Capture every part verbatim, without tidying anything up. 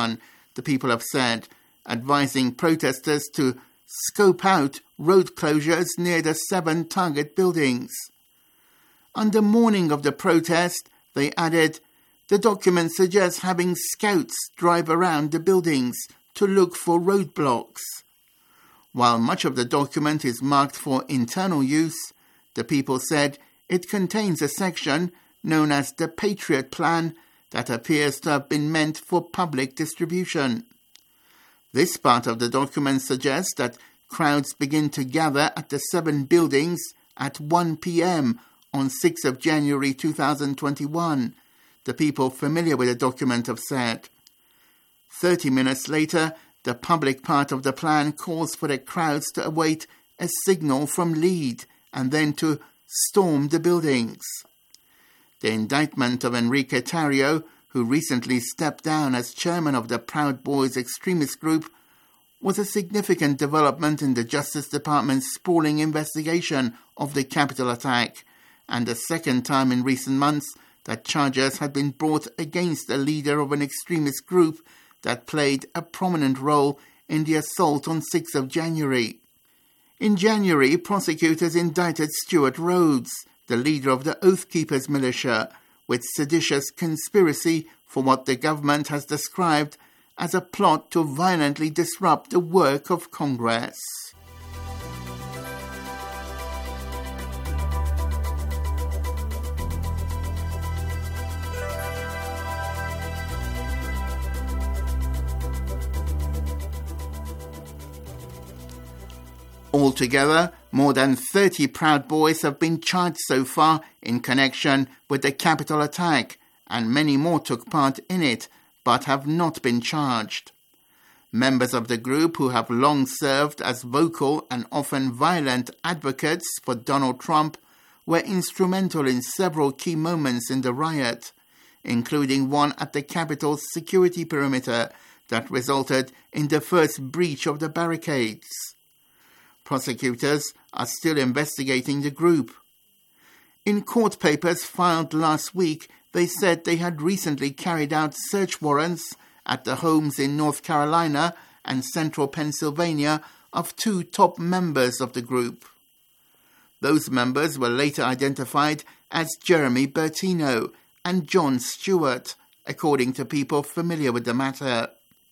twenty-one, the people have said, advising protesters to scope out road closures near the seven target buildings. On the morning of the protest, they added, the document suggests having scouts drive around the buildings to look for roadblocks. While much of the document is marked for internal use, the people said it contains a section known as the Patriot Plan that appears to have been meant for public distribution. This part of the document suggests that crowds begin to gather at the seven buildings at one p.m. on sixth of January two thousand twenty-one, the people familiar with the document have said. Thirty minutes later, the public part of the plan calls for the crowds to await a signal from lead and then to storm the buildings. The indictment of Enrique Tarrio, who recently stepped down as chairman of the Proud Boys extremist group, was a significant development in the Justice Department's sprawling investigation of the Capitol attack, and the second time in recent months that charges had been brought against a leader of an extremist group that played a prominent role in the assault on sixth of January. In January, prosecutors indicted Stuart Rhodes, the leader of the Oath Keepers militia, with seditious conspiracy for what the government has described as a plot to violently disrupt the work of Congress. Altogether, more than thirty Proud Boys have been charged so far in connection with the Capitol attack, and many more took part in it, but have not been charged. Members of the group, who have long served as vocal and often violent advocates for Donald Trump, were instrumental in several key moments in the riot, including one at the Capitol's security perimeter that resulted in the first breach of the barricades. Prosecutors are still investigating the group. In court papers filed last week, they said they had recently carried out search warrants at the homes in North Carolina and central Pennsylvania of two top members of the group. Those members were later identified as Jeremy Bertino and Jon Stewart, according to people familiar with the matter.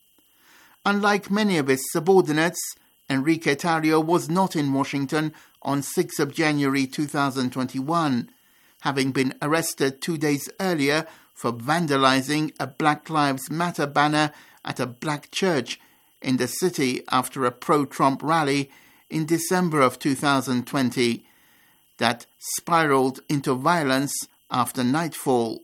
Unlike many of his subordinates, Enrique Tarrio was not in Washington on sixth of January two thousand twenty-one, having been arrested two days earlier for vandalizing a Black Lives Matter banner at a black church in the city after a pro-Trump rally in December of two thousand twenty that spiraled into violence after nightfall.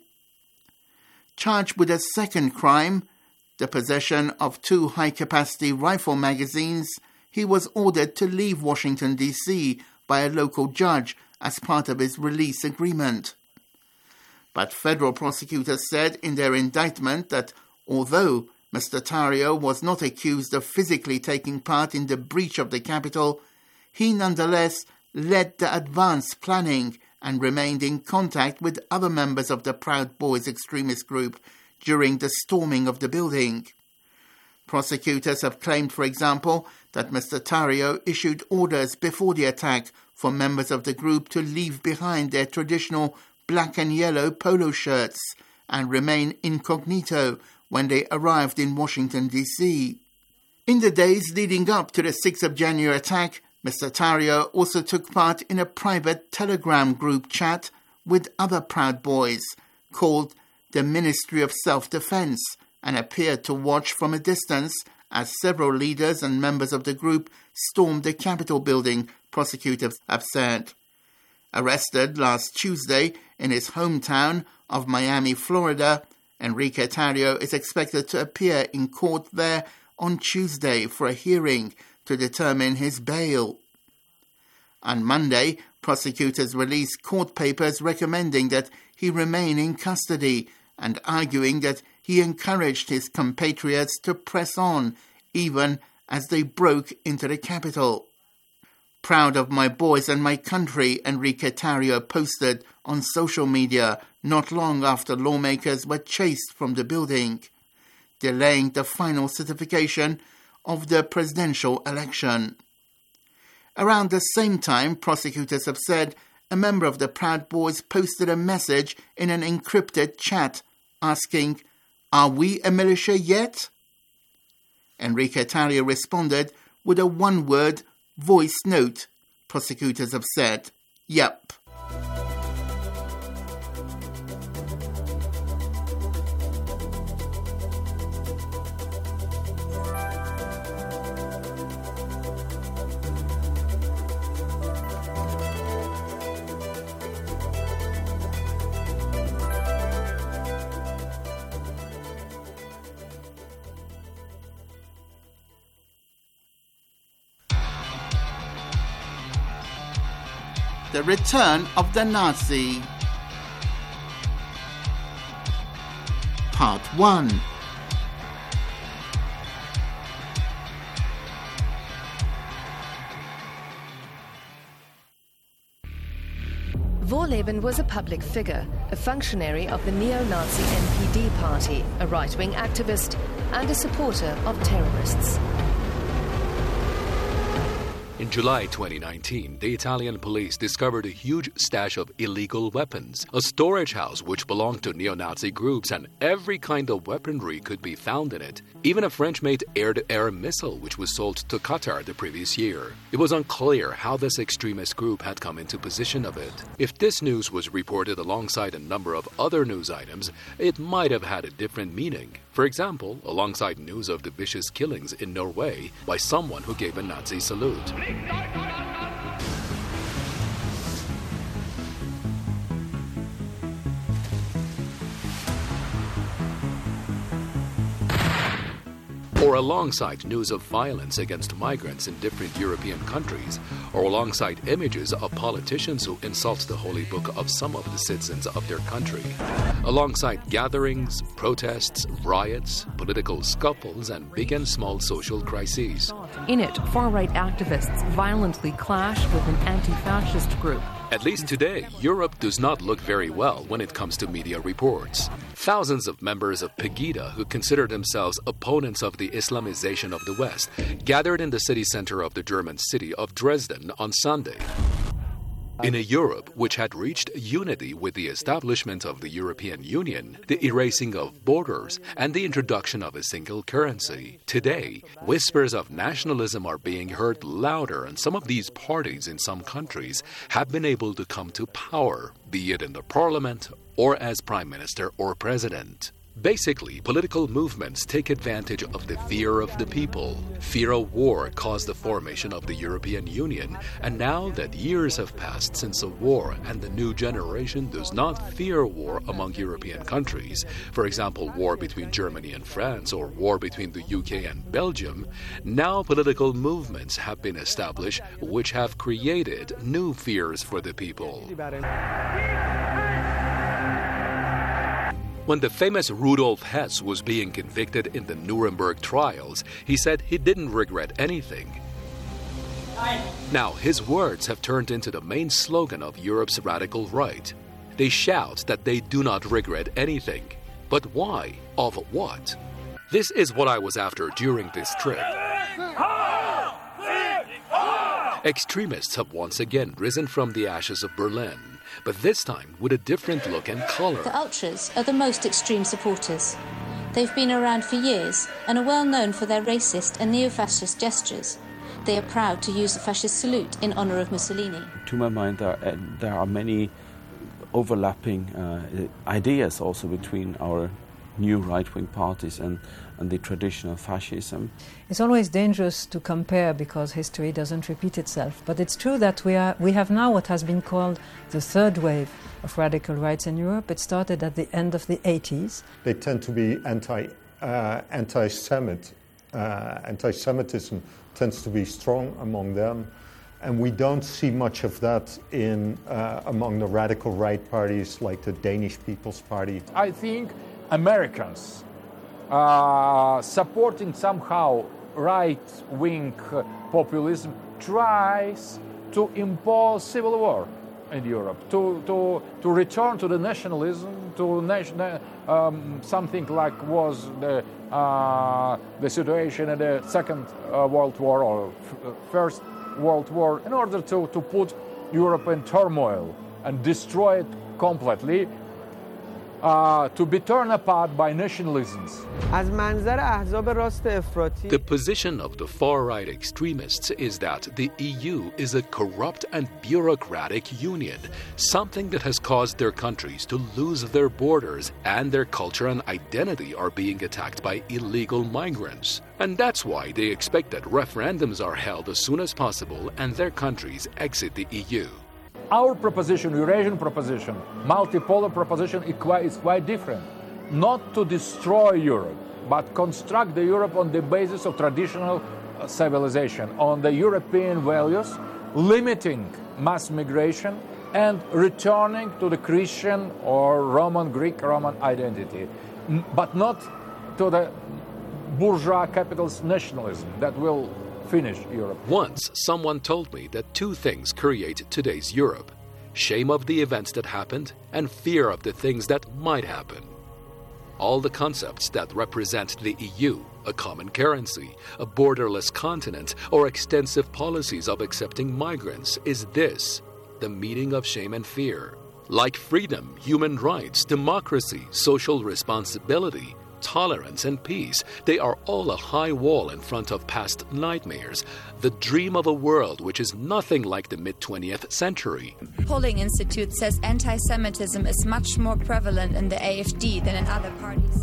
Charged with a second crime, the possession of two high-capacity rifle magazines, he was ordered to leave Washington, D C by a local judge as part of his release agreement. But federal prosecutors said in their indictment that although Mister Tarrio was not accused of physically taking part in the breach of the Capitol, he nonetheless led the advanced planning and remained in contact with other members of the Proud Boys extremist group during the storming of the building. Prosecutors have claimed, for example, that Mister Tarrio issued orders before the attack for members of the group to leave behind their traditional black and yellow polo shirts and remain incognito when they arrived in Washington, D C. In the days leading up to the sixth of January attack, Mister Tarrio also took part in a private Telegram group chat with other Proud Boys called the Ministry of Self-Defense, and appeared to watch from a distance as several leaders and members of the group stormed the Capitol building, prosecutors have said. Arrested last Tuesday in his hometown of Miami, Florida, Enrique Tarrio is expected to appear in court there on Tuesday for a hearing to determine his bail. On Monday, prosecutors released court papers recommending that he remain in custody and arguing that he encouraged his compatriots to press on, even as they broke into the Capitol. Proud of my boys and my country, Enrique Tarrio posted on social media not long after lawmakers were chased from the building. delaying the final certification of the presidential election. Around the same time, prosecutors have said a member of the Proud Boys posted a message in an encrypted chat asking, "Are we a militia yet?" Enrique Tarrio responded with a one-word voice note. Prosecutors have said, "Yep." The Return of the Nazi. Part one. Vorleben was a public figure, a functionary of the neo-Nazi N P D party, a right-wing activist, and a supporter of terrorists. In July twenty nineteen, the Italian police discovered a huge stash of illegal weapons, a storage house which belonged to neo-Nazi groups, and every kind of weaponry could be found in it. Even a French-made air-to-air missile which was sold to Qatar the previous year. It was unclear how this extremist group had come into possession of it. If this news was reported alongside a number of other news items, it might have had a different meaning. For example, alongside news of the vicious killings in Norway by someone who gave a Nazi salute. Or alongside news of violence against migrants in different European countries, or alongside images of politicians who insult the holy book of some of the citizens of their country, alongside gatherings, protests, riots, political scuffles, and big and small social crises. In it, far-right activists violently clash with an anti-fascist group. At least today, Europe does not look very well when it comes to media reports. Thousands of members of Pegida, who consider themselves opponents of the Islamization of the West, gathered in the city center of the German city of Dresden on Sunday. In a Europe which had reached unity with the establishment of the European Union, the erasing of borders, and the introduction of a single currency, today, whispers of nationalism are being heard louder, and some of these parties in some countries have been able to come to power, be it in the parliament or as prime minister or president. Basically, political movements take advantage of the fear of the people. Fear of war caused the formation of the European Union, and now that years have passed since the war and the new generation does not fear war among European countries, for example, war between Germany and France or war between the U K and Belgium, now political movements have been established which have created new fears for the people. When the famous Rudolf Hess was being convicted in the Nuremberg trials, he said he didn't regret anything. Now, his words have turned into the main slogan of Europe's radical right. They shout that they do not regret anything. But why? Of what? This is what I was after during this trip. Extremists have once again risen from the ashes of Berlin, but this time with a different look and color. The ultras are the most extreme supporters. They've been around for years and are well known for their racist and neo-fascist gestures. They are proud to use the fascist salute in honour of Mussolini. To my mind, there are, there are many overlapping uh, ideas also between our new right-wing parties and, and the traditional fascism. It's always dangerous to compare because history doesn't repeat itself. But it's true that we are we have now what has been called the third wave of radical rights in Europe. It started at the end of the eighties. They tend to be anti, uh, anti-Semit. Uh, anti-Semitism tends to be strong among them. And we don't see much of that in uh, among the radical right parties like the Danish People's Party. I think Americans uh, supporting somehow right-wing populism tries to impose civil war in Europe, to, to, to return to the nationalism, to nation, um, something like was the, uh, the situation in the Second uh, World War or f- First World War, in order to, to put Europe in turmoil and destroy it completely, uh, to be torn apart by nationalisms. The position of the far-right extremists is that the E U is a corrupt and bureaucratic union, something that has caused their countries to lose their borders, and their culture and identity are being attacked by illegal migrants. And that's why they expect that referendums are held as soon as possible and their countries exit the E U. Our proposition, Eurasian proposition, multipolar proposition is quite, is quite different. Not to destroy Europe, but construct the Europe on the basis of traditional uh, civilization, on the European values, limiting mass migration and returning to the Christian or Roman, Greek Roman identity, M- but not to the bourgeois capitalist nationalism that will finish Europe. Once, someone told me that two things create today's Europe: shame of the events that happened and fear of the things that might happen. All the concepts that represent the E U, a common currency, a borderless continent, or extensive policies of accepting migrants, is this, the meeting of shame and fear. Like freedom, human rights, democracy, social responsibility, tolerance and peace, they are all a high wall in front of past nightmares, the dream of a world which is nothing like the mid-twentieth century. Polling Institute says anti-Semitism is much more prevalent in the A F D than in other parties.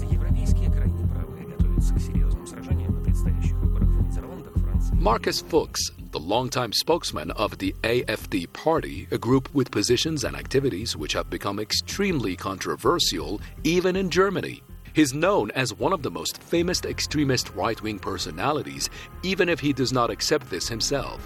Markus Fuchs, the longtime spokesman of the A F D party, a group with positions and activities which have become extremely controversial even in Germany. He's known as one of the most famous extremist right-wing personalities, even if he does not accept this himself.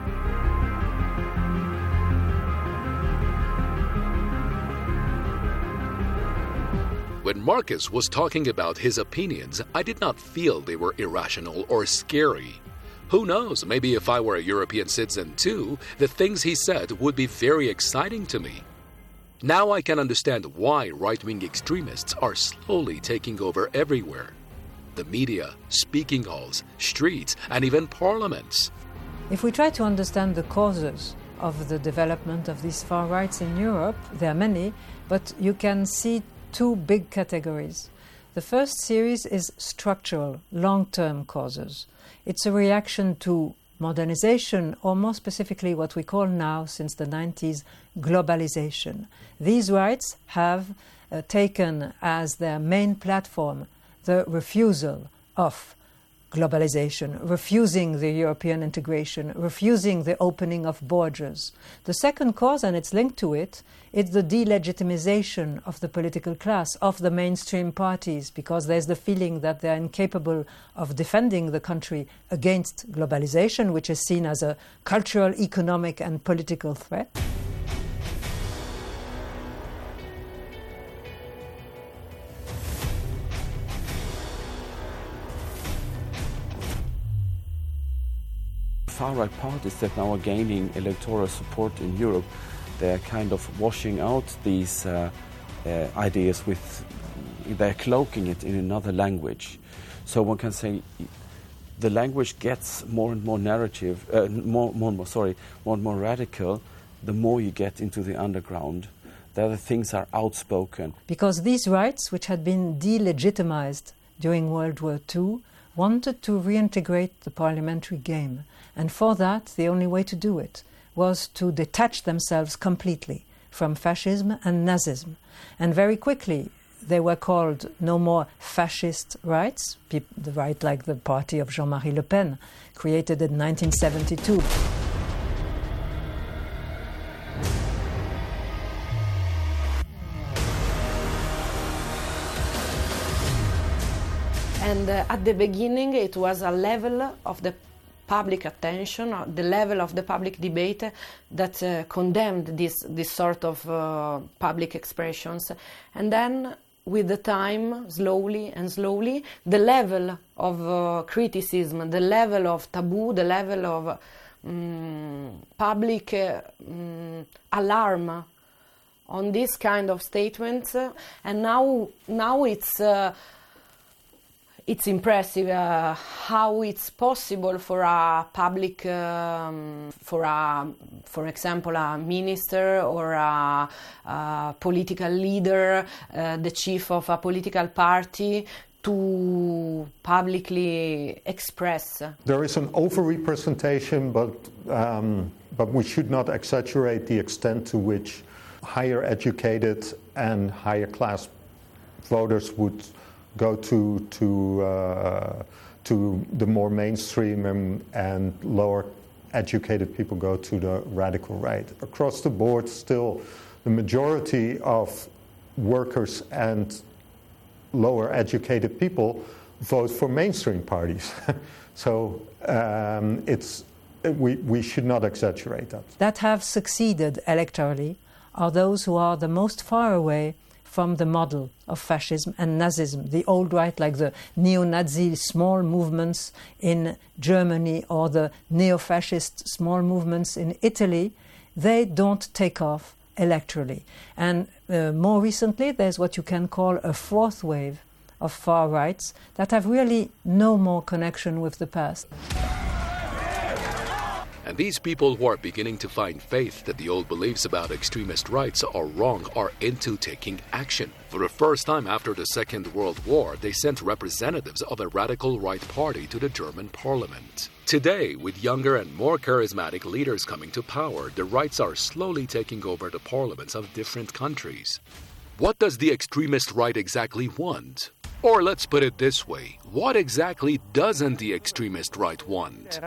When Markus was talking about his opinions, I did not feel they were irrational or scary. Who knows, maybe if I were a European citizen too, the things he said would be very exciting to me. Now I can understand why right-wing extremists are slowly taking over everywhere. The media, speaking halls, streets, and even parliaments. If we try to understand the causes of the development of these far rights in Europe, there are many, but you can see two big categories. The first series is structural, long-term causes. It's a reaction to modernization, or more specifically what we call now, since the nineties, globalization. These rights have uh, taken as their main platform the refusal of globalization, refusing the European integration, refusing the opening of borders. The second cause, and it's linked to it, is the delegitimization of the political class, of the mainstream parties, because there's the feeling that they're incapable of defending the country against globalization, which is seen as a cultural, economic, and political threat. Far-right parties that now are gaining electoral support in Europe, they're kind of washing out these uh, uh, ideas with, they're cloaking it in another language. So one can say the language gets more and more narrative, uh, more, more, more, sorry, more and more radical, the more you get into the underground. The other things are outspoken. Because these rights, which had been delegitimized during World War Two, wanted to reintegrate the parliamentary game. And for that, the only way to do it was to detach themselves completely from fascism and Nazism. And very quickly, they were called no more fascist rights, the right like the party of Jean-Marie Le Pen, created in nineteen seventy-two. And uh, at the beginning, it was a level of the public attention, the level of the public debate that uh, condemned this, this sort of uh, public expressions. And then, with the time, slowly and slowly, the level of uh, criticism, the level of taboo, the level of um, public uh, um, alarm on this kind of statements, uh, and now now it's uh, it's impressive uh, how it's possible for a public, um, for a, for example, a minister or a, a political leader, uh, the chief of a political party, to publicly express. There is an overrepresentation, but um, but we should not exaggerate the extent to which higher educated and higher class voters would go to to uh, to the more mainstream, and, and lower educated people go to the radical right. Across the board, still, the majority of workers and lower educated people vote for mainstream parties. So um, it's we we should not exaggerate that. That have succeeded electorally are those who are the most far away from the model of fascism and Nazism, the old right, like the neo-Nazi small movements in Germany or the neo-fascist small movements in Italy. They don't take off electorally. And uh, more recently, there's what you can call a fourth wave of far rights that have really no more connection with the past. And these people who are beginning to find faith that the old beliefs about extremist rights are wrong are into taking action. For the first time after the Second World War, they sent representatives of a radical right party to the German parliament. Today, with younger and more charismatic leaders coming to power, the rights are slowly taking over the parliaments of different countries. What does the extremist right exactly want? Or let's put it this way, what exactly doesn't the extremist right want?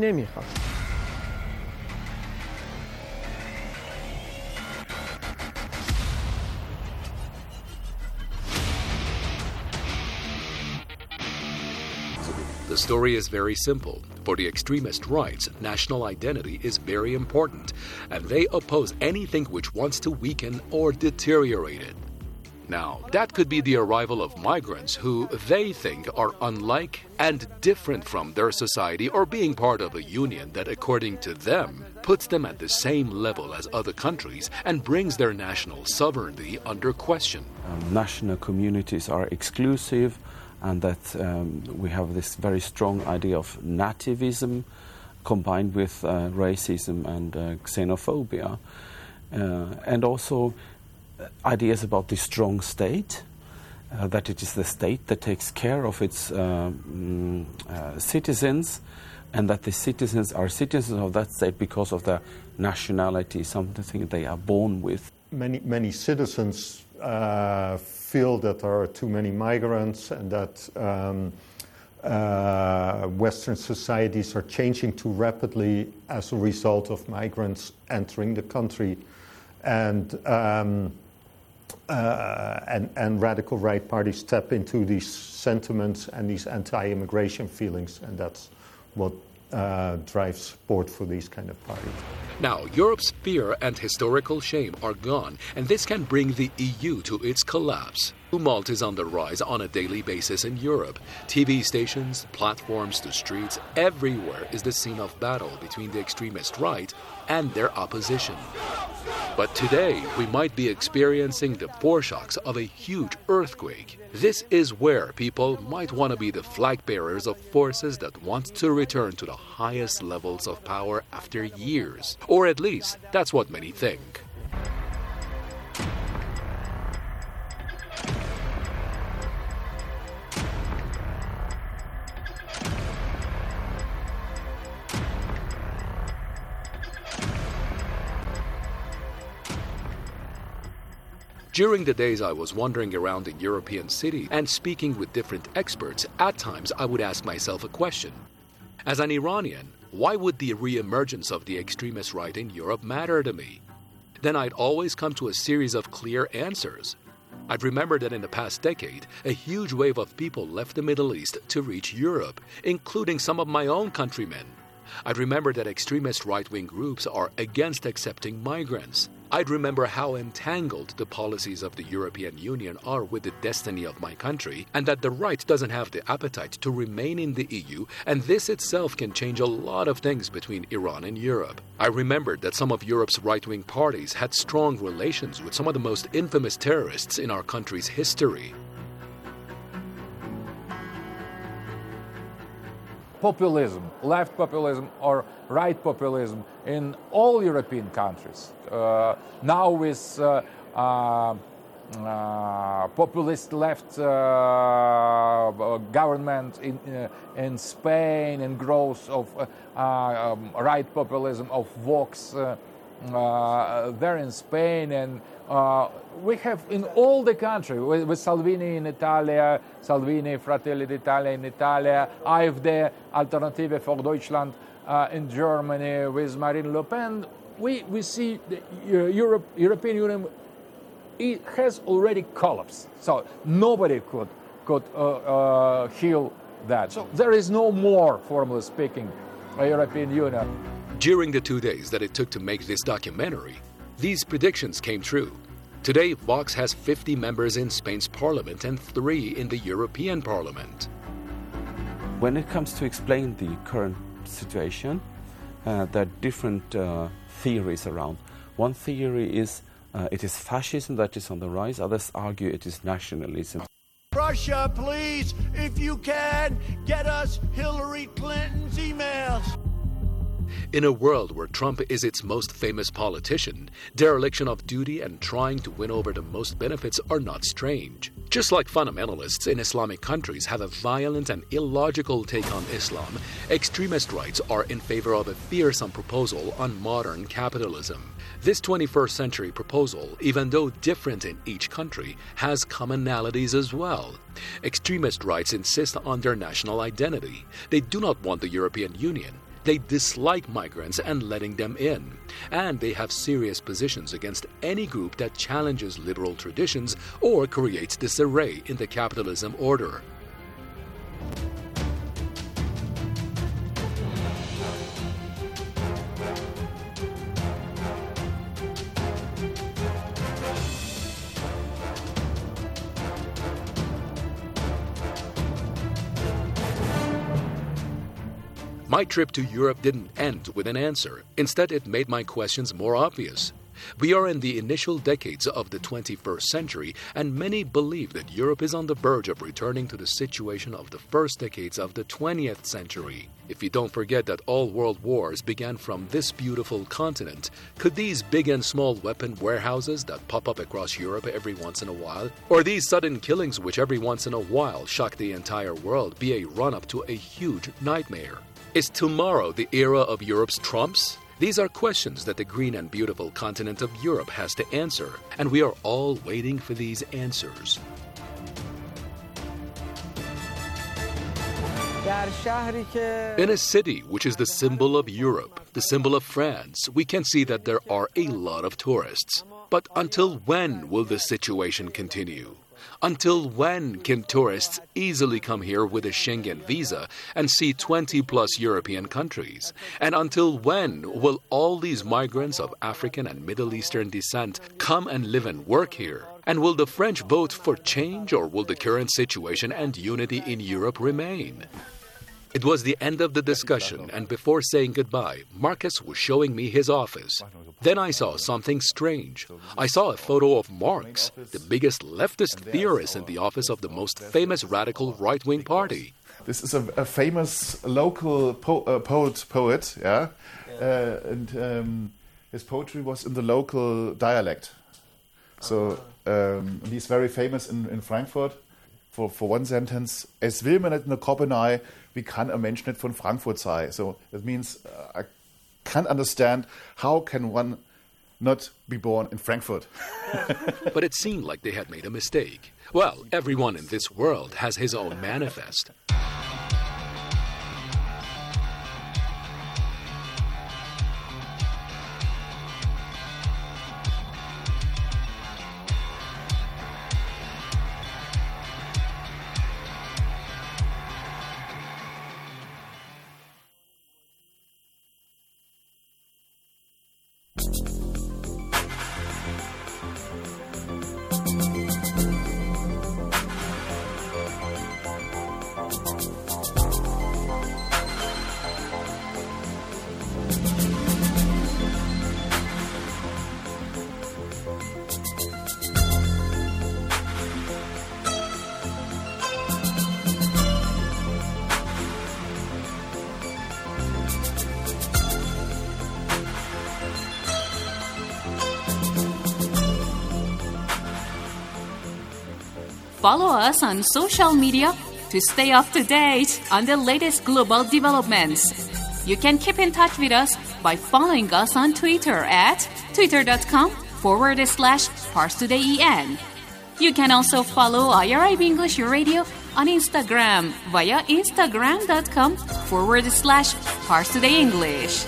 The story is very simple. For the extremist rights, national identity is very important, and they oppose anything which wants to weaken or deteriorate it. Now, that could be the arrival of migrants who they think are unlike and different from their society, or being part of a union that, according to them, puts them at the same level as other countries and brings their national sovereignty under question. Um, national communities are exclusive, and that um, we have this very strong idea of nativism combined with uh, racism and uh, xenophobia, uh, and also ideas about the strong state, uh, that it is the state that takes care of its uh, mm, uh, citizens, and that the citizens are citizens of that state because of their nationality, something they are born with. Many, many citizens uh, feel that there are too many migrants, and that um, uh, Western societies are changing too rapidly as a result of migrants entering the country. And um, uh, and, and radical right parties tap into these sentiments and these anti-immigration feelings, and that's what uh, drives support for these kind of parties. Now, Europe's fear and historical shame are gone, and this can bring the E U to its collapse. Tumult is on the rise on a daily basis in Europe. T V stations, platforms to streets, everywhere is the scene of battle between the extremist right and their opposition. But today, we might be experiencing the foreshocks of a huge earthquake. This is where people might want to be the flag bearers of forces that want to return to the highest levels of power after years. Or at least, that's what many think. During the days I was wandering around in European cities and speaking with different experts, at times I would ask myself a question. As an Iranian, why would the re-emergence of the extremist right in Europe matter to me? Then I'd always come to a series of clear answers. I'd remember that in the past decade, a huge wave of people left the Middle East to reach Europe, including some of my own countrymen. I'd remember that extremist right-wing groups are against accepting migrants. I'd remember how entangled the policies of the European Union are with the destiny of my country, and that the right doesn't have the appetite to remain in the E U, and this itself can change a lot of things between Iran and Europe. I remembered that some of Europe's right-wing parties had strong relations with some of the most infamous terrorists in our country's history. Populism, left populism or right populism in all European countries. Uh, now with uh, uh, uh, populist left uh, government in, uh, in Spain and growth of uh, um, right populism of Vox uh, uh, there in Spain, and uh, we have in all the country, with, with Salvini in Italy, Salvini, Fratelli d'Italia in Italy, AfD, Alternative for Deutschland uh, in Germany, with Marine Le Pen, we, we see the uh, Europe, European Union, it has already collapsed. So nobody could, could uh, uh, heal that. So there is no more, formally speaking, a European Union. During the two days that it took to make this documentary, these predictions came true. Today, Vox has fifty members in Spain's parliament and three in the European Parliament. When it comes to explain the current situation, uh, there are different uh, theories around. One theory is uh, it is fascism that is on the rise. Others argue it is nationalism. Russia, please, if you can, get us Hillary Clinton's emails. In a world where Trump is its most famous politician, dereliction of duty and trying to win over the most benefits are not strange. Just like fundamentalists in Islamic countries have a violent and illogical take on Islam, extremist rights are in favor of a fearsome proposal on modern capitalism. This twenty-first century proposal, even though different in each country, has commonalities as well. Extremist rights insist on their national identity. They do not want the European Union. They dislike migrants and letting them in. And they have serious positions against any group that challenges liberal traditions or creates disarray in the capitalism order. My trip to Europe didn't end with an answer. Instead, it made my questions more obvious. We are in the initial decades of the twenty-first century, and many believe that Europe is on the verge of returning to the situation of the first decades of the twentieth century. If you don't forget that all world wars began from this beautiful continent, could these big and small weapon warehouses that pop up across Europe every once in a while, or these sudden killings which every once in a while shock the entire world, be a run-up to a huge nightmare? Is tomorrow the era of Europe's Trumps? These are questions that the green and beautiful continent of Europe has to answer, and we are all waiting for these answers. In a city which is the symbol of Europe, the symbol of France, we can see that there are a lot of tourists. But until when will this situation continue? Until when can tourists easily come here with a Schengen visa and see twenty plus European countries? And until when will all these migrants of African and Middle Eastern descent come and live and work here? And will the French vote for change, or will the current situation and unity in Europe remain? It was the end of the discussion, and before saying goodbye, Marcus was showing me his office. Then I saw something strange. I saw a photo of Marx, the biggest leftist theorist in the office of the most famous radical right-wing party. This is a, a famous local po- uh, poet, poet, yeah, uh, and um, his poetry was in the local dialect. So um, he's very famous in, in Frankfurt. For, for one sentence, es will mir nicht eine Koppe nahe, wie kann ein Mensch nicht von Frankfurt sei? So that means uh, I can't understand how can one not be born in Frankfurt. But it seemed like they had made a mistake. Well, everyone in this world has his own manifest. Follow us on social media to stay up to date on the latest global developments. You can keep in touch with us by following us on Twitter at twitter.com forward slash ParsTodayEN. You can also follow I R I B English Radio on Instagram via instagram.com forward slash ParsTodayEnglish.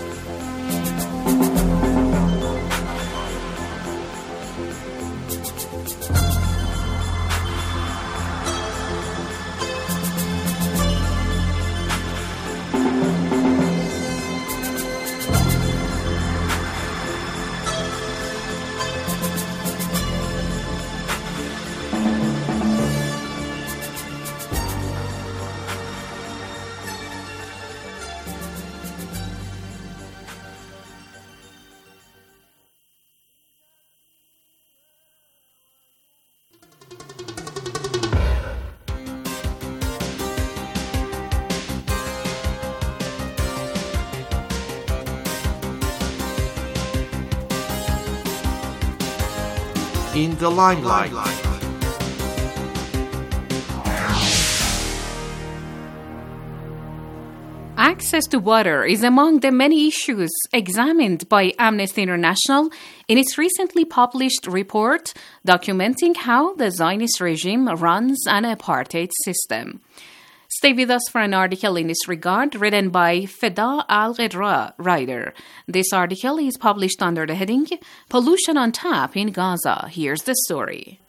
In the limelight. Access to water is among the many issues examined by Amnesty International in its recently published report documenting how the Zionist regime runs an apartheid system. Stay with us for an article in this regard written by Feda Al-Ghedra writer. This article is published under the heading Pollution on Tap in Gaza. Here's the story.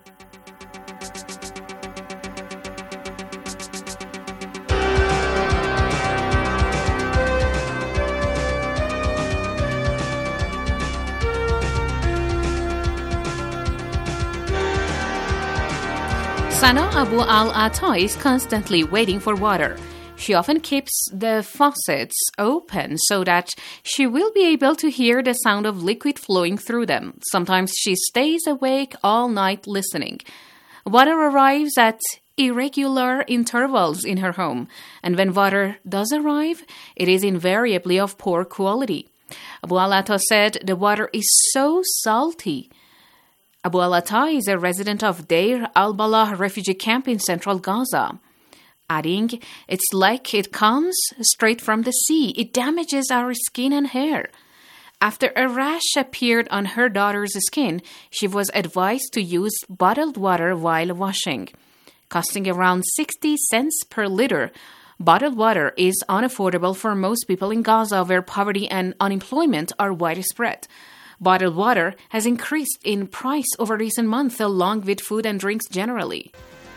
Sana Abu Al-Ata is constantly waiting for water. She often keeps the faucets open so that she will be able to hear the sound of liquid flowing through them. Sometimes she stays awake all night listening. Water arrives at irregular intervals in her home, and when water does arrive, it is invariably of poor quality. Abu Al-Ata said the water is so salty. Abu Al-Ata is a resident of Deir al-Balah refugee camp in central Gaza, adding, "It's like it comes straight from the sea. It damages our skin and hair." After a rash appeared on her daughter's skin, she was advised to use bottled water while washing. Costing around sixty cents per liter, bottled water is unaffordable for most people in Gaza, where poverty and unemployment are widespread. Bottled water has increased in price over recent months, along with food and drinks generally.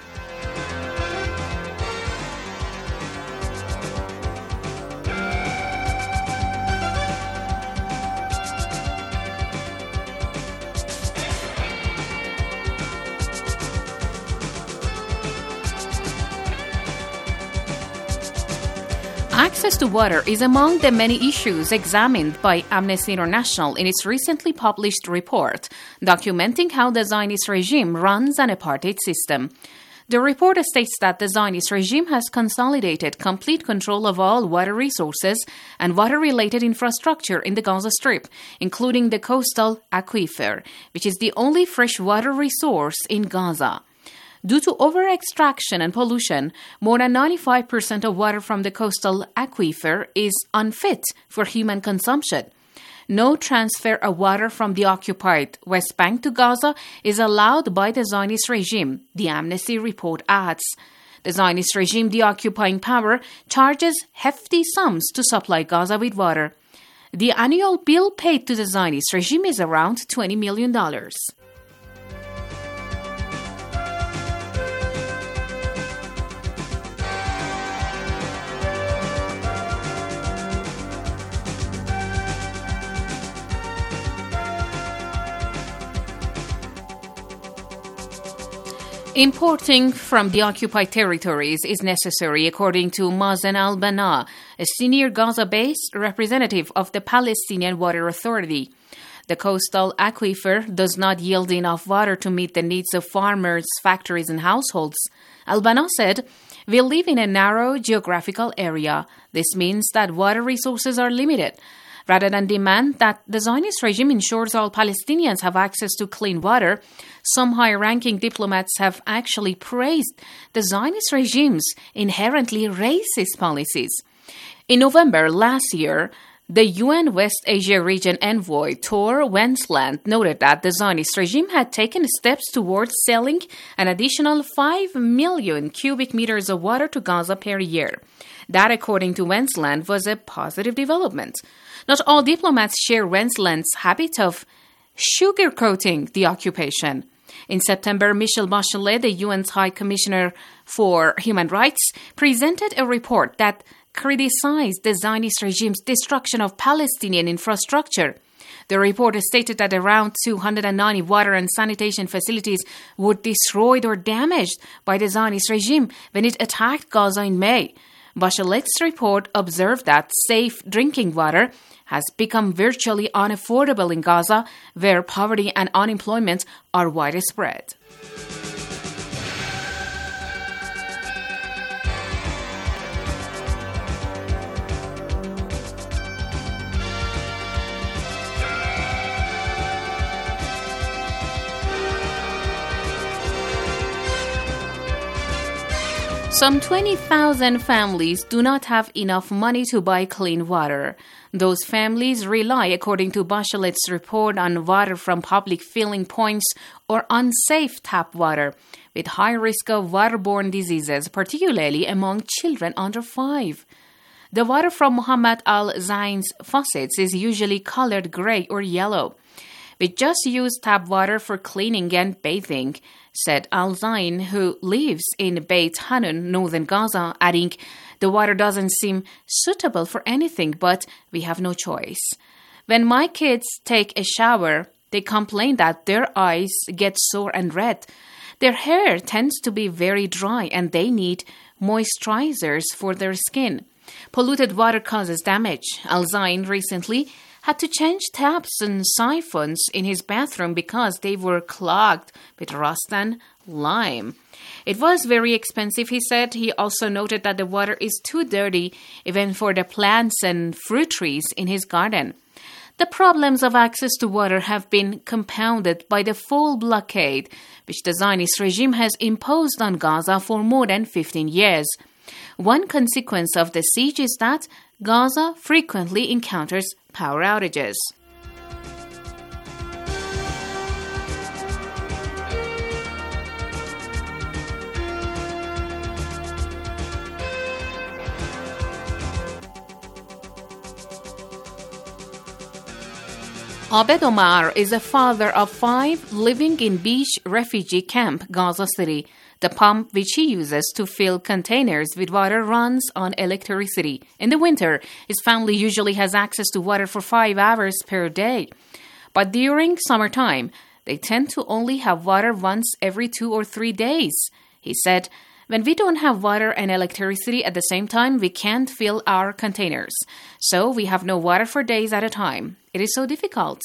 Access to water is among the many issues examined by Amnesty International in its recently published report, documenting how the Zionist regime runs an apartheid system. The report states that the Zionist regime has consolidated complete control of all water resources and water-related infrastructure in the Gaza Strip, including the coastal aquifer, which is the only freshwater resource in Gaza. Due to over-extraction and pollution, more than ninety-five percent of water from the coastal aquifer is unfit for human consumption. No transfer of water from the occupied West Bank to Gaza is allowed by the Zionist regime, the Amnesty report adds. The Zionist regime, the occupying power, charges hefty sums to supply Gaza with water. The annual bill paid to the Zionist regime is around twenty million dollars. Importing from the occupied territories is necessary, according to Mazen al-Banna, a senior Gaza-based representative of the Palestinian Water Authority. The coastal aquifer does not yield enough water to meet the needs of farmers, factories, and households. Al-Banna said, "We live in a narrow geographical area. This means that water resources are limited. Rather than demand that the Zionist regime ensures all Palestinians have access to clean water, some high-ranking diplomats have actually praised the Zionist regime's inherently racist policies. In November last year, the U N West Asia Region envoy Tor Wensland noted that the Zionist regime had taken steps towards selling an additional five million cubic meters of water to Gaza per year. That, according to Wensland, was a positive development. Not all diplomats share Wensland's habit of sugarcoating the occupation. In September, Michelle Bachelet, the U N's High Commissioner for Human Rights, presented a report that criticized the Zionist regime's destruction of Palestinian infrastructure. The report stated that around two hundred ninety water and sanitation facilities were destroyed or damaged by the Zionist regime when it attacked Gaza in May. Bachelet's report observed that safe drinking water has become virtually unaffordable in Gaza, where poverty and unemployment are widespread. Some twenty thousand families do not have enough money to buy clean water. Those families rely, according to Bachelet's report, on water from public filling points or unsafe tap water, with high risk of waterborne diseases, particularly among children under five. The water from Mohammed Al Zain's faucets is usually colored gray or yellow. We just use tap water for cleaning and bathing, said Al Zain, who lives in Beit Hanun, northern Gaza, adding, the water doesn't seem suitable for anything, but we have no choice. When my kids take a shower, they complain that their eyes get sore and red. Their hair tends to be very dry and they need moisturizers for their skin. Polluted water causes damage. Al Zain recently had to change taps and siphons in his bathroom because they were clogged with rust and lime. It was very expensive, he said. He also noted that the water is too dirty even for the plants and fruit trees in his garden. The problems of access to water have been compounded by the full blockade which the Zionist regime has imposed on Gaza for more than fifteen years. One consequence of the siege is that Gaza frequently encounters power outages. Abed Omar is a father of five living in Beach Refugee Camp, Gaza City. The pump which he uses to fill containers with water runs on electricity. In the winter, his family usually has access to water for five hours per day. But during summertime, they tend to only have water once every two or three days. He said, when we don't have water and electricity at the same time, we can't fill our containers. So we have no water for days at a time. It is so difficult.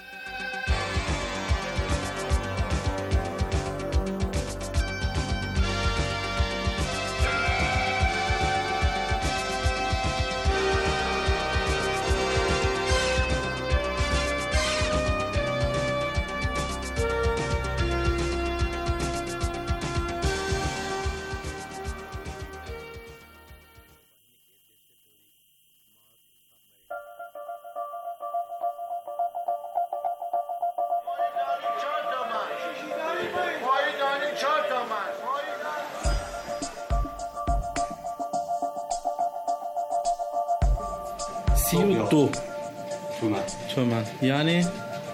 سی و دو تومن یعنی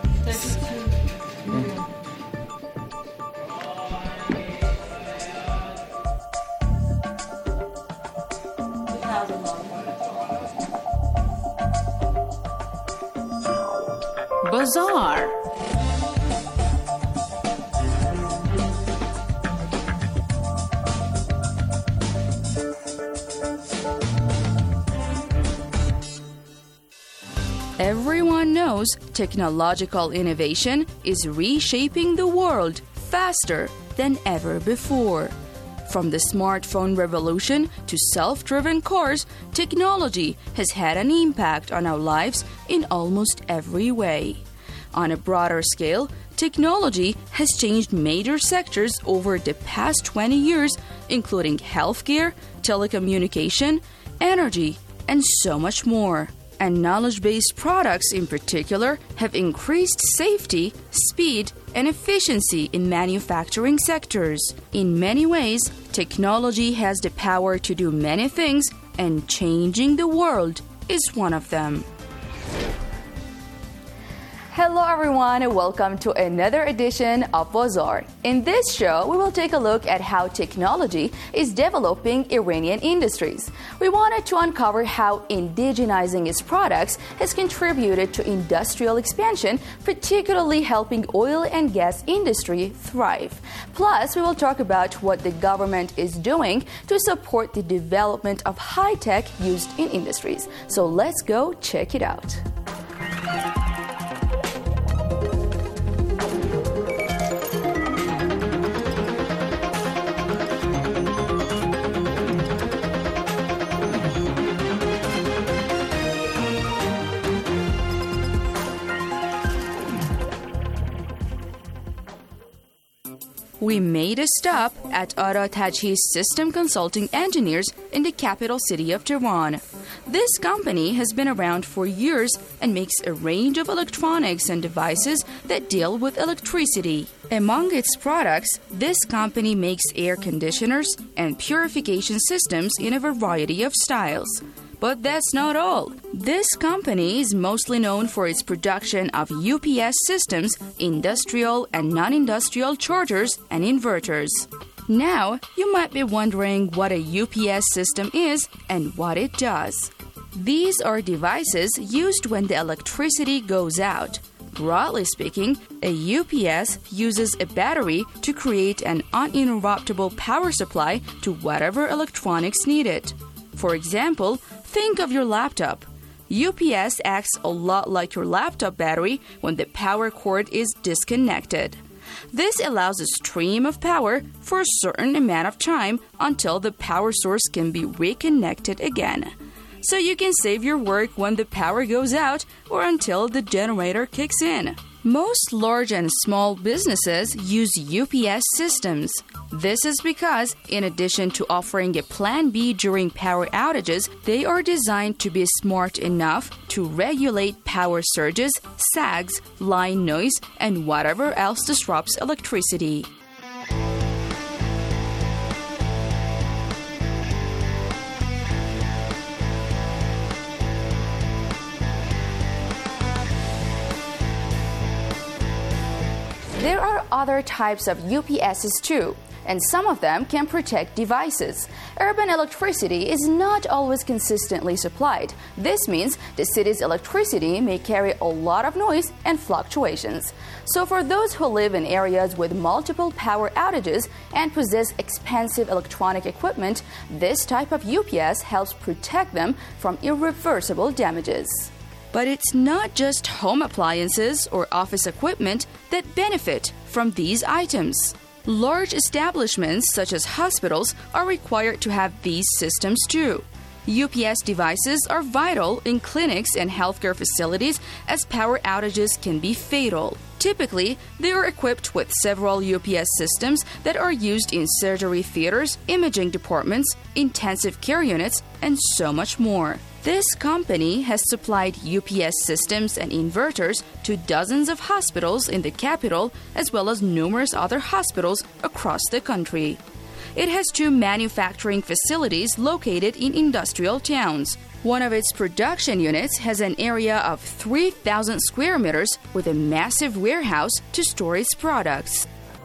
Bazaar. Everyone knows technological innovation is reshaping the world faster than ever before. From the smartphone revolution to self-driven cars, technology has had an impact on our lives in almost every way. On a broader scale, technology has changed major sectors over the past twenty years, including healthcare, telecommunication, energy, and so much more. And knowledge-based products in particular have increased safety, speed, and efficiency in manufacturing sectors. In many ways, technology has the power to do many things, and changing the world is one of them. Hello everyone and welcome to another edition of Bazaar. In this show, we will take a look at how technology is developing Iranian industries. We wanted to uncover how indigenizing its products has contributed to industrial expansion, particularly helping oil and gas industry thrive. Plus, we will talk about what the government is doing to support the development of high tech used in industries. So let's go check it out. We made a stop at Ara Tajhiz System Consulting Engineers in the capital city of Tehran. This company has been around for years and makes a range of electronics and devices that deal with electricity. Among its products, this company makes air conditioners and purification systems in a variety of styles. But that's not all. This company is mostly known for its production of U P S systems, industrial and non-industrial chargers, and inverters. Now, you might be wondering what a U P S system is and what it does. These are devices used when the electricity goes out. Broadly speaking, a U P S uses a battery to create an uninterruptible power supply to whatever electronics needed. For example, think of your laptop. U P S acts a lot like your laptop battery when the power cord is disconnected. This allows a stream of power for a certain amount of time until the power source can be reconnected again. So you can save your work when the power goes out or until the generator kicks in. Most large and small businesses use U P S systems. This is because, in addition to offering a plan B during power outages, they are designed to be smart enough to regulate power surges, sags, line noise, and whatever else disrupts electricity. There are other types of U P Ss too, and some of them can protect devices. Urban electricity is not always consistently supplied. This means the city's electricity may carry a lot of noise and fluctuations. So for those who live in areas with multiple power outages and possess expensive electronic equipment, this type of U P S helps protect them from irreversible damages. But it's not just home appliances or office equipment that benefit from these items. Large establishments such as hospitals are required to have these systems too. U P S devices are vital in clinics and healthcare facilities as power outages can be fatal. Typically, they are equipped with several U P S systems that are used in surgery theaters, imaging departments, intensive care units, and so much more. This company has supplied U P S systems and inverters to dozens of hospitals in the capital as well as numerous other hospitals across the country. It has two manufacturing facilities located in industrial towns. One of its production units has an area of three thousand square meters with a massive warehouse to store its products.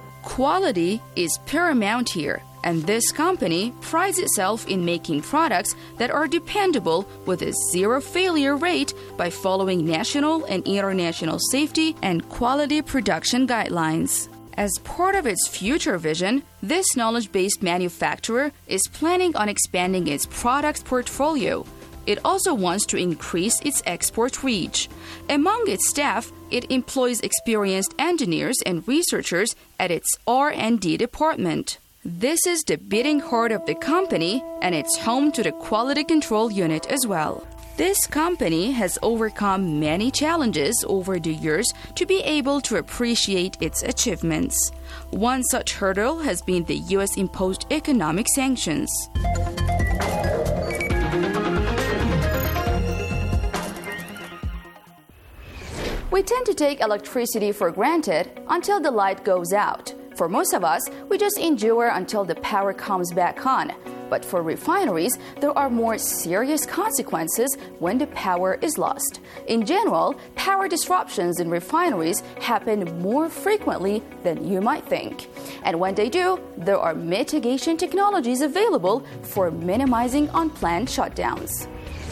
Quality is paramount here, and this company prides itself in making products that are dependable with a zero failure rate by following national and international safety and quality production guidelines. As part of its future vision, this knowledge-based manufacturer is planning on expanding its product portfolio. It also wants to increase its export reach. Among its staff, it employs experienced engineers and researchers at its R and D department. This is the beating heart of the company, and it's home to the quality control unit as well. This company has overcome many challenges over the years to be able to appreciate its achievements. One such hurdle has been the U S-imposed economic sanctions. We tend to take electricity for granted until the light goes out. For most of us, we just endure until the power comes back on. But for refineries, there are more serious consequences when the power is lost. In general, power disruptions in refineries happen more frequently than you might think. And when they do, there are mitigation technologies available for minimizing unplanned shutdowns.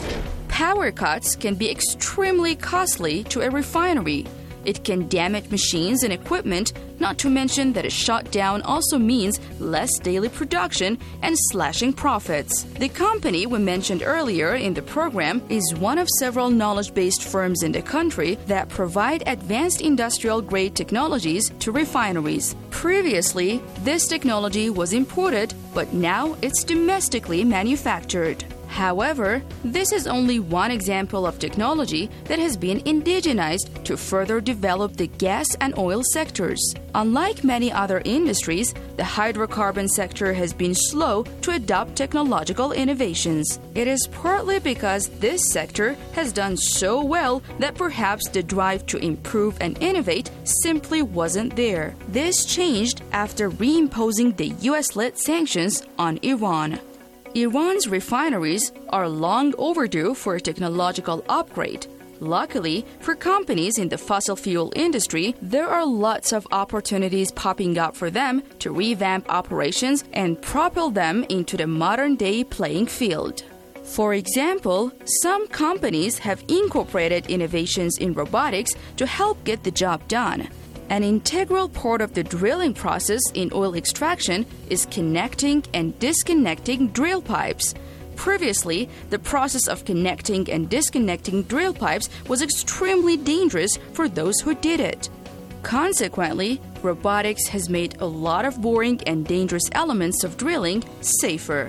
Power cuts can be extremely costly to a refinery. It can damage machines and equipment, not to mention that a shutdown also means less daily production and slashing profits. The company we mentioned earlier in the program is one of several knowledge-based firms in the country that provide advanced industrial-grade technologies to refineries. Previously, this technology was imported, but now it's domestically manufactured. However, this is only one example of technology that has been indigenized to further develop the gas and oil sectors. Unlike many other industries, the hydrocarbon sector has been slow to adopt technological innovations. It is partly because this sector has done so well that perhaps the drive to improve and innovate simply wasn't there. This changed after reimposing the U S-led sanctions on Iran. Iran's refineries are long overdue for a technological upgrade. Luckily, for companies in the fossil fuel industry, there are lots of opportunities popping up for them to revamp operations and propel them into the modern-day playing field. For example, some companies have incorporated innovations in robotics to help get the job done. An integral part of the drilling process in oil extraction is connecting and disconnecting drill pipes. Previously, the process of connecting and disconnecting drill pipes was extremely dangerous for those who did it. Consequently, robotics has made a lot of boring and dangerous elements of drilling safer.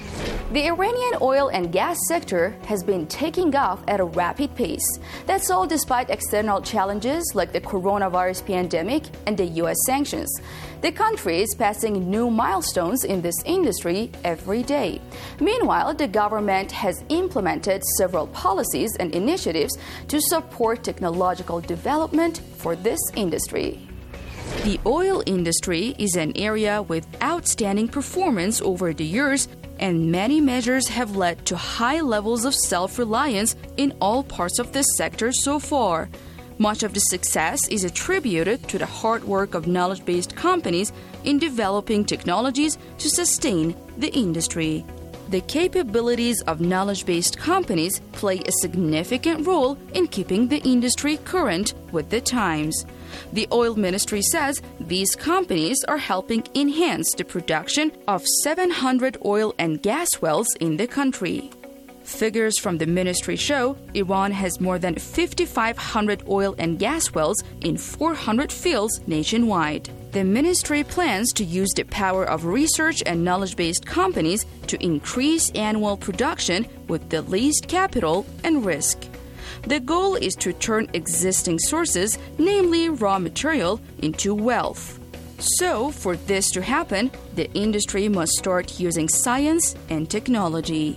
The Iranian oil and gas sector has been taking off at a rapid pace. That's all despite external challenges like the coronavirus pandemic and the U S sanctions. The country is passing new milestones in this industry every day. Meanwhile, the government has implemented several policies and initiatives to support technological development for this industry. The oil industry is an area with outstanding performance over the years, and many measures have led to high levels of self-reliance in all parts of the sector so far. Much of the success is attributed to the hard work of knowledge-based companies in developing technologies to sustain the industry. The capabilities of knowledge-based companies play a significant role in keeping the industry current with the times. The oil ministry says these companies are helping enhance the production of seven hundred oil and gas wells in the country. Figures from the ministry show Iran has more than five thousand five hundred oil and gas wells in four hundred fields nationwide. The ministry plans to use the power of research and knowledge-based companies to increase annual production with the least capital and risk. The goal is to turn existing sources, namely raw material, into wealth. So, for this to happen, the industry must start using science and technology.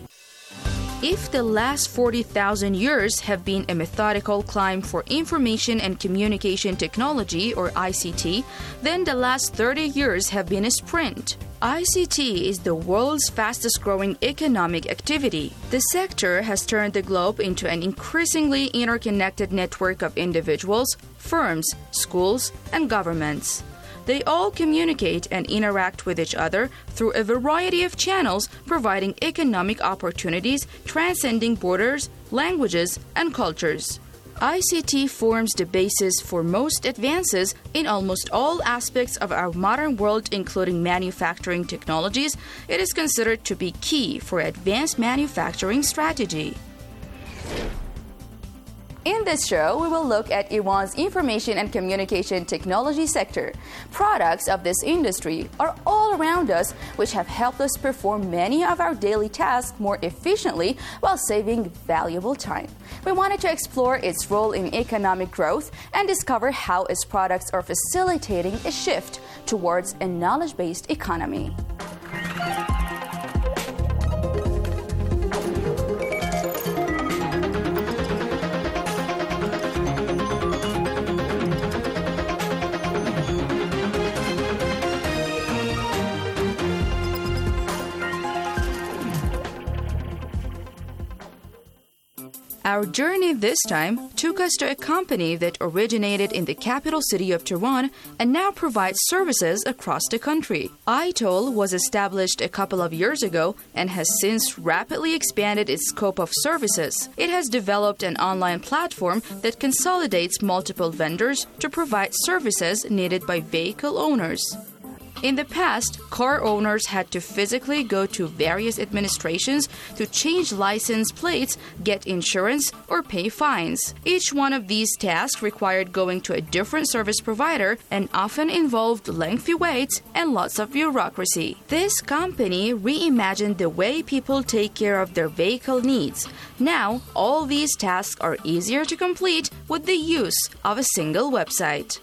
If the last forty thousand years have been a methodical climb for information and communication technology, or I C T, then the last thirty years have been a sprint. I C T is the world's fastest-growing economic activity. The sector has turned the globe into an increasingly interconnected network of individuals, firms, schools, and governments. They all communicate and interact with each other through a variety of channels, providing economic opportunities transcending borders, languages, and cultures. I C T forms the basis for most advances in almost all aspects of our modern world, including manufacturing technologies. It is considered to be key for advanced manufacturing strategy. In this show, we will look at Iran's information and communication technology sector. Products of this industry are all around us, which have helped us perform many of our daily tasks more efficiently while saving valuable time. We wanted to explore its role in economic growth and discover how its products are facilitating a shift towards a knowledge-based economy. Our journey this time took us to a company that originated in the capital city of Tehran and now provides services across the country. iToll was established a couple of years ago and has since rapidly expanded its scope of services. It has developed an online platform that consolidates multiple vendors to provide services needed by vehicle owners. In the past, car owners had to physically go to various administrations to change license plates, get insurance, or pay fines. Each one of these tasks required going to a different service provider and often involved lengthy waits and lots of bureaucracy. This company reimagined the way people take care of their vehicle needs. Now, all these tasks are easier to complete with the use of a single website.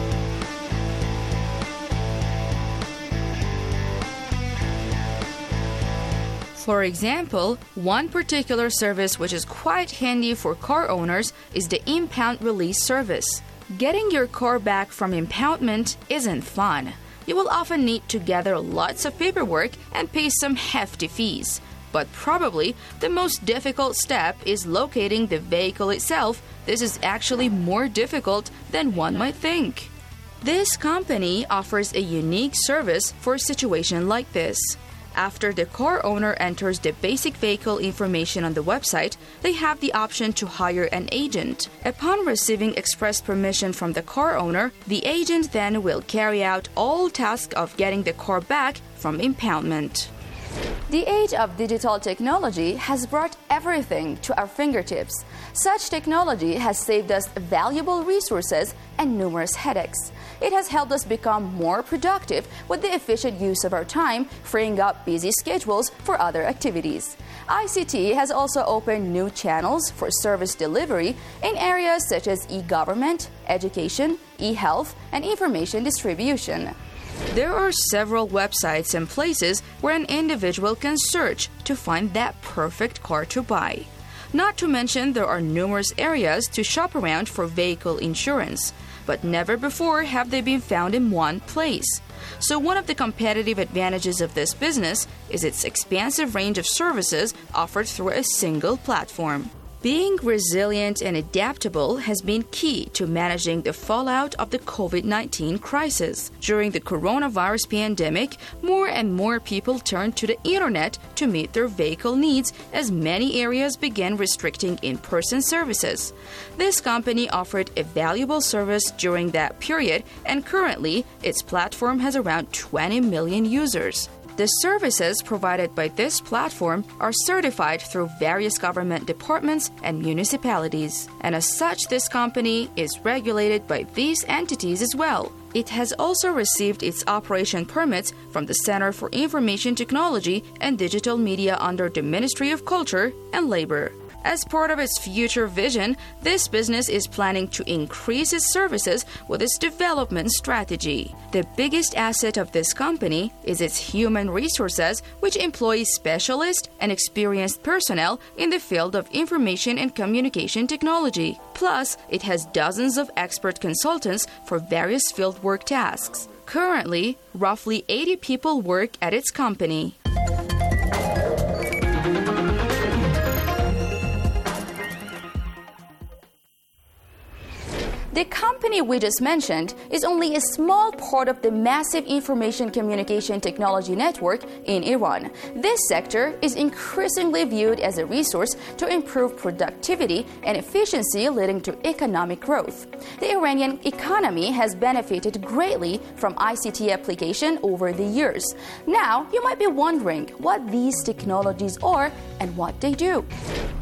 For example, one particular service which is quite handy for car owners is the impound release service. Getting your car back from impoundment isn't fun. You will often need to gather lots of paperwork and pay some hefty fees. But probably the most difficult step is locating the vehicle itself. This is actually more difficult than one might think. This company offers a unique service for a situation like this. After the car owner enters the basic vehicle information on the website, they have the option to hire an agent. Upon receiving express permission from the car owner, the agent then will carry out all tasks of getting the car back from impoundment. The age of digital technology has brought everything to our fingertips. Such technology has saved us valuable resources and numerous headaches. It has helped us become more productive with the efficient use of our time, freeing up busy schedules for other activities. I C T has also opened new channels for service delivery in areas such as e-government, education, e-health, and information distribution. There are several websites and places where an individual can search to find that perfect car to buy. Not to mention there are numerous areas to shop around for vehicle insurance, but never before have they been found in one place. So one of the competitive advantages of this business is its expansive range of services offered through a single platform. Being resilient and adaptable has been key to managing the fallout of the COVID nineteen crisis. During the coronavirus pandemic, more and more people turned to the internet to meet their vehicle needs as many areas began restricting in-person services. This company offered a valuable service during that period, and currently its platform has around twenty million users. The services provided by this platform are certified through various government departments and municipalities. And as such, this company is regulated by these entities as well. It has also received its operation permits from the Center for Information Technology and Digital Media under the Ministry of Culture and Labor. As part of its future vision, this business is planning to increase its services with its development strategy. The biggest asset of this company is its human resources, which employs specialist and experienced personnel in the field of information and communication technology. Plus, it has dozens of expert consultants for various fieldwork tasks. Currently, roughly eighty people work at its company. The company we just mentioned is only a small part of the massive information communication technology network in Iran. This sector is increasingly viewed as a resource to improve productivity and efficiency, leading to economic growth. The Iranian economy has benefited greatly from I C T application over the years. Now, you might be wondering what these technologies are and what they do.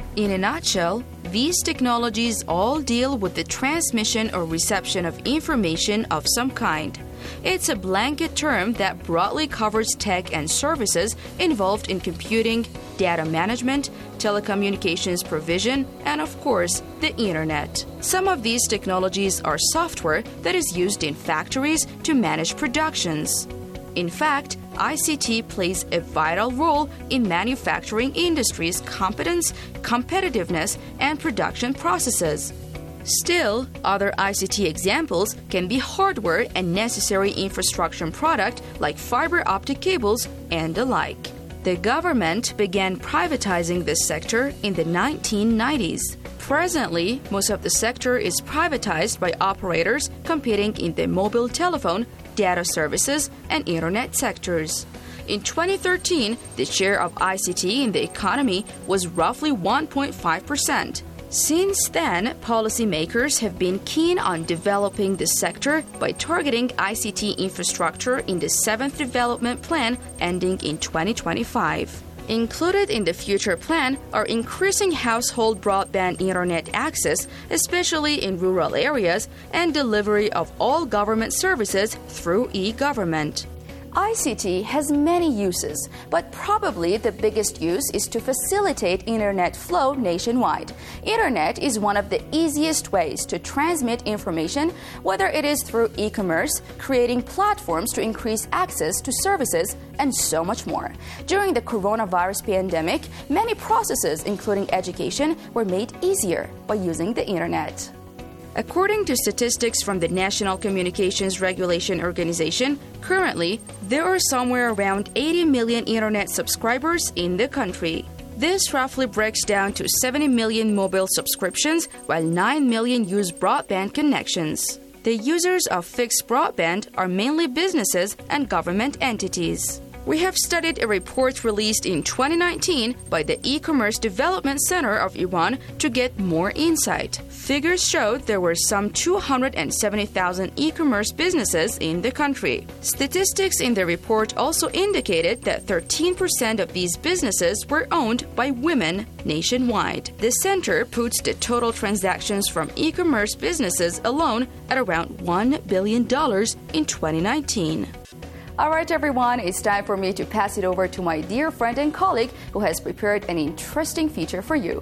In a nutshell, these technologies all deal with the transmission or reception of information of some kind. It's a blanket term that broadly covers tech and services involved in computing, data management, telecommunications provision, and of course, the internet. Some of these technologies are software that is used in factories to manage productions. In fact, I C T plays a vital role in manufacturing industry's competence, competitiveness, and production processes. Still, other I C T examples can be hardware and necessary infrastructure product like fiber optic cables and the like. The government began privatizing this sector in the nineteen nineties. Presently, most of the sector is privatized by operators competing in the mobile telephone, data services, and internet sectors. In twenty thirteen, the share of I C T in the economy was roughly one point five percent. Since then, policymakers have been keen on developing the sector by targeting I C T infrastructure in the seventh Development Plan ending in twenty twenty-five. Included in the future plan are increasing household broadband internet access, especially in rural areas, and delivery of all government services through e-government. I C T has many uses, but probably the biggest use is to facilitate internet flow nationwide. Internet is one of the easiest ways to transmit information, whether it is through e-commerce, creating platforms to increase access to services, and so much more. During the coronavirus pandemic, many processes, including education, were made easier by using the internet. According to statistics from the National Communications Regulation Organization, currently, there are somewhere around eighty million internet subscribers in the country. This roughly breaks down to seventy million mobile subscriptions, while nine million use broadband connections. The users of fixed broadband are mainly businesses and government entities. We have studied a report released in twenty nineteen by the E-Commerce Development Center of Iran to get more insight. Figures showed there were some two hundred seventy thousand e-commerce businesses in the country. Statistics in the report also indicated that thirteen percent of these businesses were owned by women nationwide. The center puts the total transactions from e-commerce businesses alone at around one billion dollars in twenty nineteen. All right, everyone, it's time for me to pass it over to my dear friend and colleague who has prepared an interesting feature for you.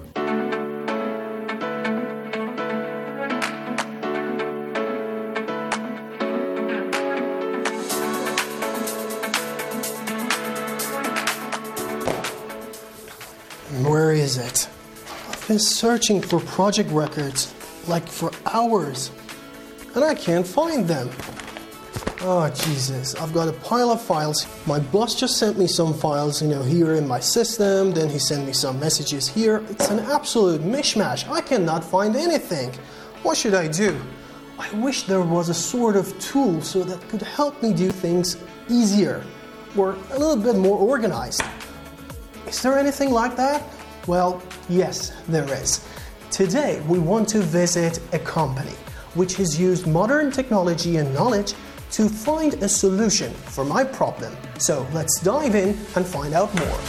Where is it? I've been searching for project records, like for hours, and I can't find them. Oh, Jesus, I've got a pile of files. My boss just sent me some files, you know, here in my system. Then he sent me some messages here. It's an absolute mishmash. I cannot find anything. What should I do? I wish there was a sort of tool so that could help me do things easier or a little bit more organized. Is there anything like that? Well, yes, there is. Today, we want to visit a company which has used modern technology and knowledge to find a solution for my problem. So let's dive in and find out more.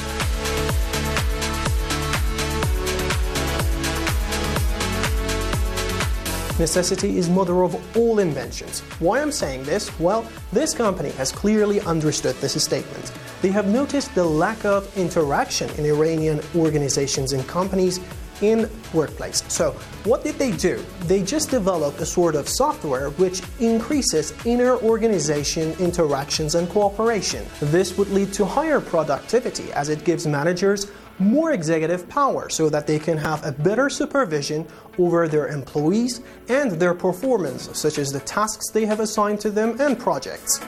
Necessity is mother of all inventions. Why I'm saying this? Well, this company has clearly understood this statement. They have noticed the lack of interaction in Iranian organizations and companies in workplace. So what did they do? They just developed a sort of software which increases inner organization interactions and cooperation. This would lead to higher productivity as it gives managers more executive power so that they can have a better supervision over their employees and their performance, such as the tasks they have assigned to them and projects.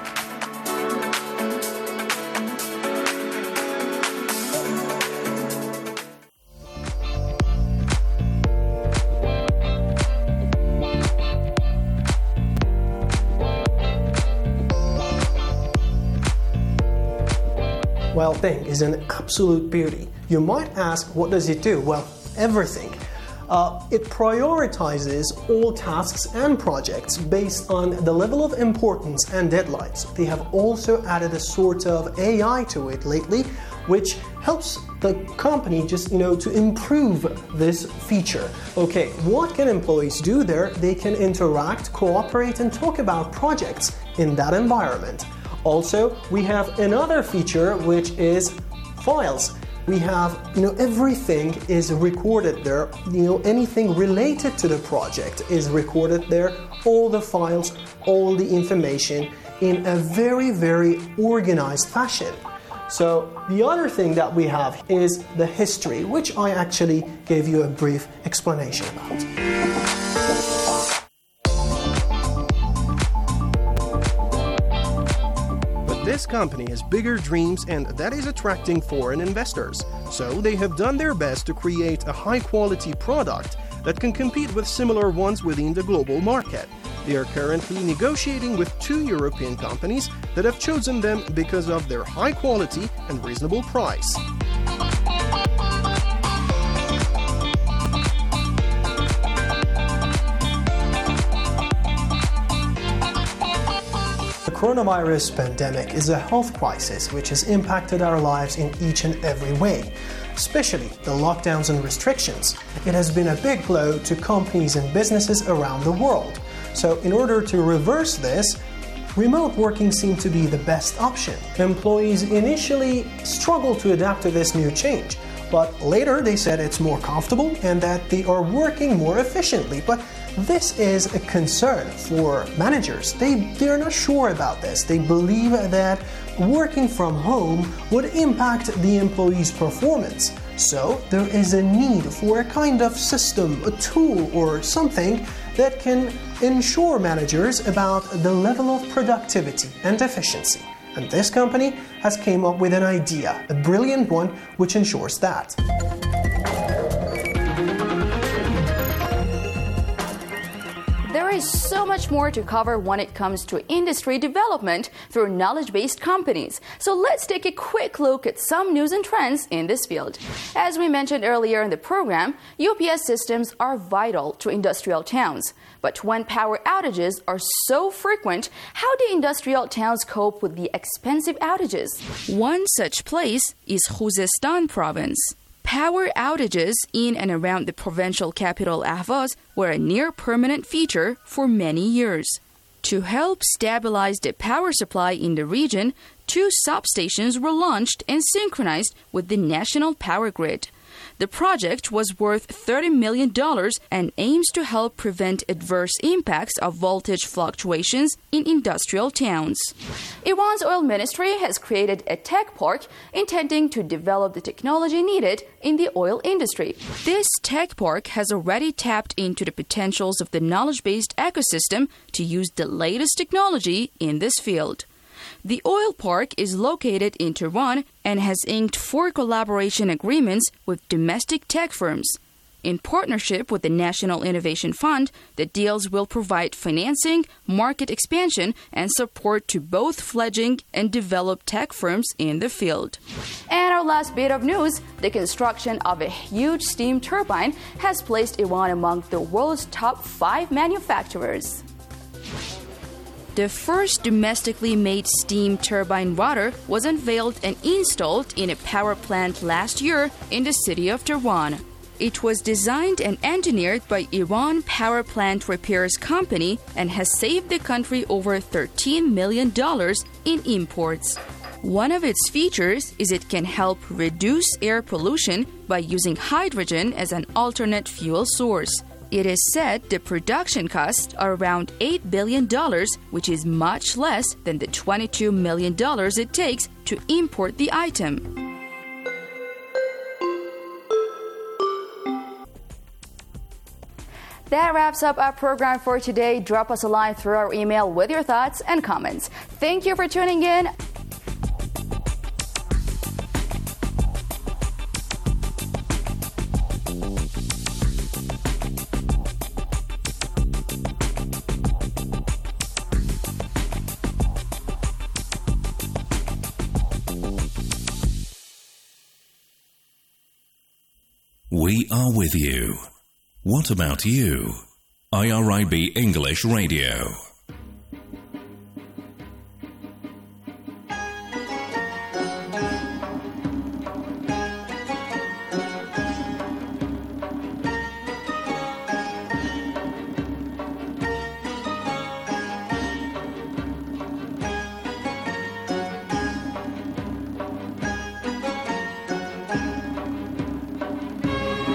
Well, Bing is an absolute beauty. You might ask, what does it do? Well, everything. Uh, it prioritizes all tasks and projects based on the level of importance and deadlines. They have also added a sort of A I to it lately, which helps the company just, you know, to improve this feature. Okay, what can employees do there? They can interact, cooperate, and talk about projects in that environment. Also, we have another feature, which is files. We have, you know, everything is recorded there. You know, anything related to the project is recorded there. All the files, all the information in a very, very organized fashion. So the other thing that we have is the history, which I actually gave you a brief explanation about. But this company has bigger dreams, and that is attracting foreign investors. So they have done their best to create a high-quality product that can compete with similar ones within the global market. They are currently negotiating with two European companies that have chosen them because of their high quality and reasonable price. The coronavirus pandemic is a health crisis which has impacted our lives in each and every way, especially the lockdowns and restrictions. It has been a big blow to companies and businesses around the world. So in order to reverse this, remote working seemed to be the best option. Employees initially struggled to adapt to this new change, but later they said it's more comfortable and that they are working more efficiently. But this is a concern for managers. They, they're not sure about this. They believe that working from home would impact the employee's performance. So there is a need for a kind of system, a tool or something that can ensure managers about the level of productivity and efficiency. And this company has came up with an idea, a brilliant one, which ensures that. There is so much more to cover when it comes to industry development through knowledge-based companies. So let's take a quick look at some news and trends in this field. As we mentioned earlier in the program, U P S systems are vital to industrial towns. But when power outages are so frequent, how do industrial towns cope with the expensive outages? One such place is Khuzestan province. Power outages in and around the provincial capital Ahvaz were a near-permanent feature for many years. To help stabilize the power supply in the region, two substations were launched and synchronized with the national power grid. The project was worth thirty million dollars and aims to help prevent adverse impacts of voltage fluctuations in industrial towns. Iran's oil ministry has created a tech park intending to develop the technology needed in the oil industry. This tech park has already tapped into the potentials of the knowledge-based ecosystem to use the latest technology in this field. The oil park is located in Tehran and has inked four collaboration agreements with domestic tech firms. In partnership with the National Innovation Fund, the deals will provide financing, market expansion, and support to both fledgling and developed tech firms in the field. And our last bit of news, the construction of a huge steam turbine has placed Iran among the world's top five manufacturers. The first domestically made steam turbine rotor was unveiled and installed in a power plant last year in the city of Tehran. It was designed and engineered by Iran Power Plant Repairs Company and has saved the country over thirteen million dollars in imports. One of its features is it can help reduce air pollution by using hydrogen as an alternate fuel source. It is said the production costs are around eight billion dollars, which is much less than the twenty-two million dollars it takes to import the item. That wraps up our program for today. Drop us a line through our email with your thoughts and comments. Thank you for tuning in. We are with you. What about you? I R I B English Radio.